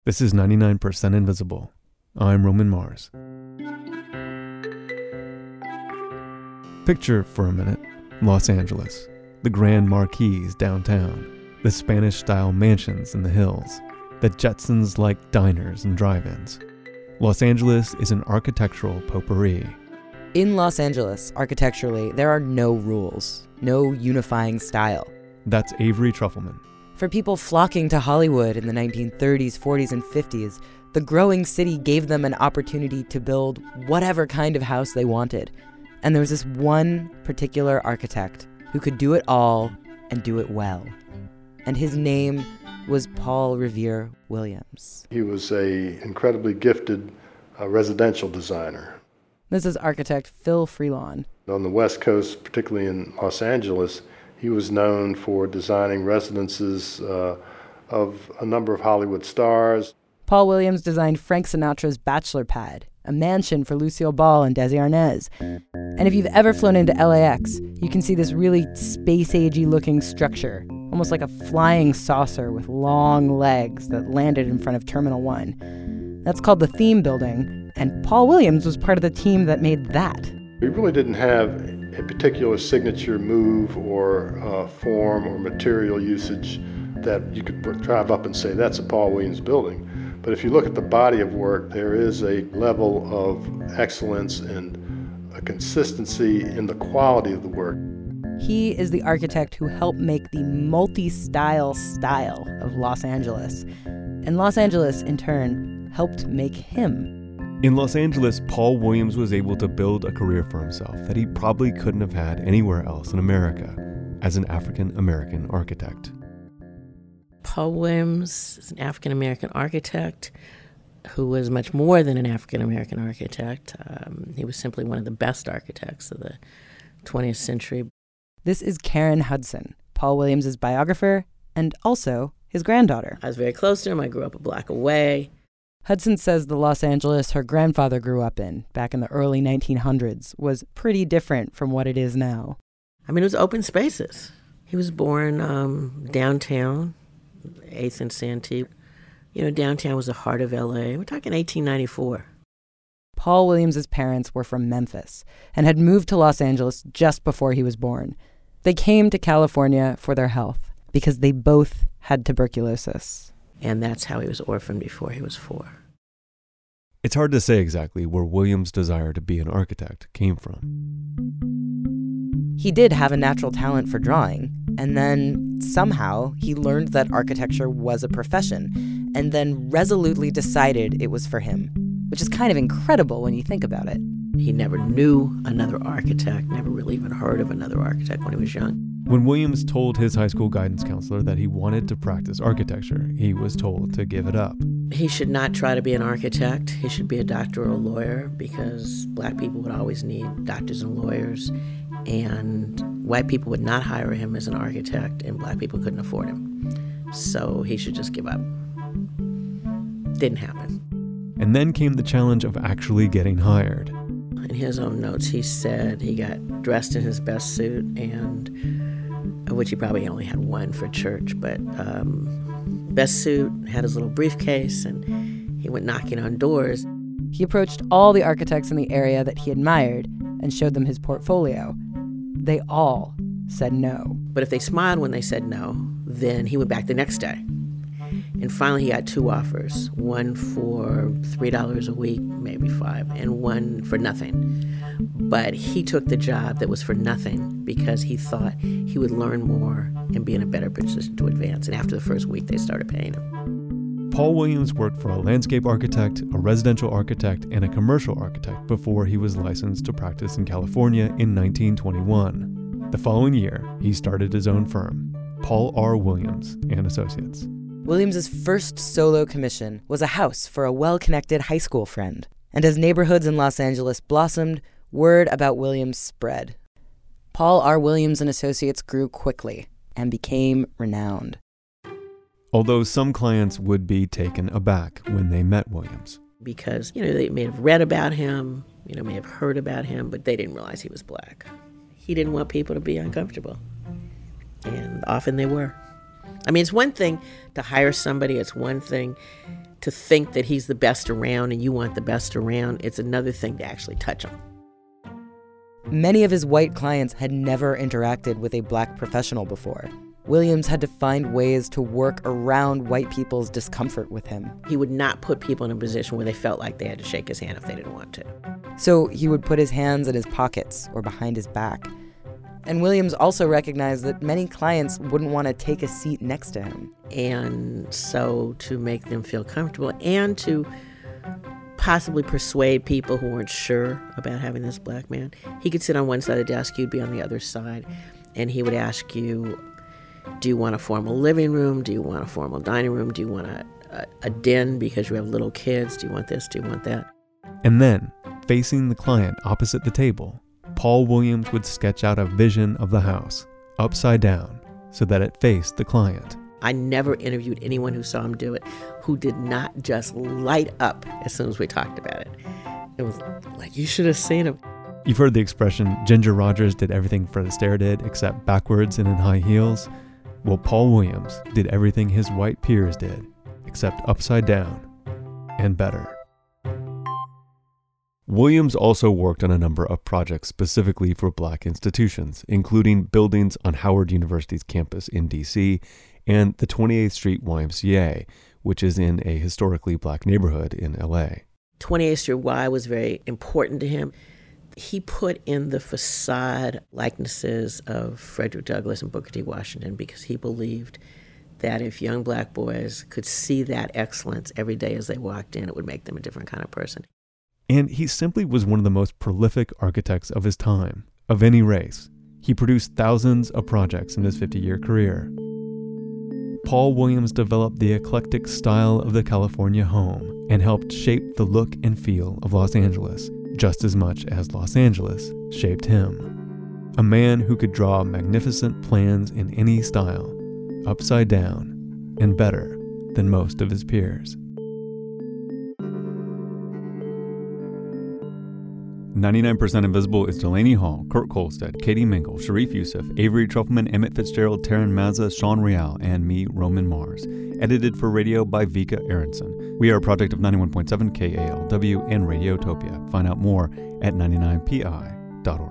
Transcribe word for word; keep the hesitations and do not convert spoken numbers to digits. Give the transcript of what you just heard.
This is ninety-nine percent Invisible. I'm Roman Mars. Picture for a minute Los Angeles, the grand marquees downtown, the Spanish-style mansions in the hills, the Jetsons-like diners and drive-ins. Los Angeles is an architectural potpourri. In Los Angeles, architecturally, there are no rules, no unifying style. That's Avery Trufelman. For people flocking to Hollywood in the nineteen thirties, forties, and fifties, the growing city gave them an opportunity to build whatever kind of house they wanted. And there was this one particular architect who could do it all and do it well. And his name was Paul Revere Williams. He was a incredibly gifted uh, residential designer. This is architect Phil Freelon. On the West Coast, particularly in Los Angeles, he was known for designing residences uh, of a number of Hollywood stars. Paul Williams designed Frank Sinatra's bachelor pad, a mansion for Lucille Ball and Desi Arnaz. And if you've ever flown into L A X, you can see this really space-agey looking structure, almost like a flying saucer with long legs that landed in front of Terminal one. That's called the Theme Building, and Paul Williams was part of the team that made that. We really didn't have a particular signature move or uh, form or material usage that you could drive up and say, that's a Paul Williams building. But if you look at the body of work, there is a level of excellence and a consistency in the quality of the work. He is the architect who helped make the multi-style style of Los Angeles. And Los Angeles, in turn, helped make him. In Los Angeles, Paul Williams was able to build a career for himself that he probably couldn't have had anywhere else in America as an African-American architect. Paul Williams is an African-American architect who was much more than an African-American architect. Um, he was simply one of the best architects of the twentieth century. This is Karen Hudson, Paul Williams' biographer and also his granddaughter. I was very close to him. I grew up a block away. Hudson says the Los Angeles her grandfather grew up in back in the early nineteen hundreds was pretty different from what it is now. I mean, it was open spaces. He was born um, downtown, eighth and Santee. You know, downtown was the heart of L A. We're talking eighteen ninety-four. Paul Williams' parents were from Memphis and had moved to Los Angeles just before he was born. They came to California for their health because they both had tuberculosis. And that's how he was orphaned before he was four. It's hard to say exactly where Williams' desire to be an architect came from. He did have a natural talent for drawing, and then somehow he learned that architecture was a profession, and then resolutely decided it was for him, which is kind of incredible when you think about it. He never knew another architect, never really even heard of another architect when he was young. When Williams told his high school guidance counselor that he wanted to practice architecture, he was told to give it up. He should not try to be an architect. He should be a doctor or a lawyer because black people would always need doctors and lawyers, and white people would not hire him as an architect, and black people couldn't afford him. So he should just give up. Didn't happen. And then came the challenge of actually getting hired. In his own notes, he said he got dressed in his best suit, and which he probably only had one for church, but um, best suit, had his little briefcase, and he went knocking on doors. He approached all the architects in the area that he admired and showed them his portfolio. They all said no. But if they smiled when they said no, then he went back the next day. And finally, he got two offers, one for three dollars a week, maybe five, and one for nothing. But he took the job that was for nothing because he thought he would learn more and be in a better position to advance. And after the first week, they started paying him. Paul Williams worked for a landscape architect, a residential architect, and a commercial architect before he was licensed to practice in California in nineteen twenty-one. The following year, he started his own firm, Paul R. Williams and Associates. Williams' first solo commission was a house for a well-connected high school friend. And as neighborhoods in Los Angeles blossomed, word about Williams spread. Paul R. Williams and Associates grew quickly and became renowned. Although some clients would be taken aback when they met Williams. Because, you know, they may have read about him, you know, may have heard about him, but they didn't realize he was black. He didn't want people to be uncomfortable. And often they were. I mean, it's one thing to hire somebody, it's one thing to think that he's the best around and you want the best around. It's another thing to actually touch him. Many of his white clients had never interacted with a black professional before. Williams had to find ways to work around white people's discomfort with him. He would not put people in a position where they felt like they had to shake his hand if they didn't want to. So he would put his hands in his pockets or behind his back. And Williams also recognized that many clients wouldn't want to take a seat next to him. And so to make them feel comfortable and to possibly persuade people who weren't sure about having this black man, he could sit on one side of the desk, you'd be on the other side, and he would ask you, do you want a formal living room? Do you want a formal dining room? Do you want a, a, a den because you have little kids? Do you want this? Do you want that? And then, facing the client opposite the table, Paul Williams would sketch out a vision of the house, upside down, so that it faced the client. I never interviewed anyone who saw him do it who did not just light up as soon as we talked about it. It was like, you should have seen him. You've heard the expression, Ginger Rogers did everything Fred Astaire did except backwards and in high heels. Well, Paul Williams did everything his white peers did, except upside down and better. Williams also worked on a number of projects specifically for black institutions, including buildings on Howard University's campus in D C and the twenty-eighth Street Y M C A, which is in a historically black neighborhood in L A. twenty-eighth Street Y was very important to him. He put in the facade likenesses of Frederick Douglass and Booker T. Washington because he believed that if young black boys could see that excellence every day as they walked in, it would make them a different kind of person. And he simply was one of the most prolific architects of his time, of any race. He produced thousands of projects in his fifty-year career. Paul Williams developed the eclectic style of the California home and helped shape the look and feel of Los Angeles, just as much as Los Angeles shaped him. A man who could draw magnificent plans in any style, upside down, and better than most of his peers. ninety-nine percent Invisible is Delaney Hall, Kurt Kolstad, Katie Mingle, Sharif Youssef, Avery Trufelman, Emmett Fitzgerald, Taryn Mazza, Sean Real, and me, Roman Mars. Edited for radio by Vika Aronson. We are a project of ninety-one point seven K A L W and Radiotopia. Find out more at ninety-nine P I dot org.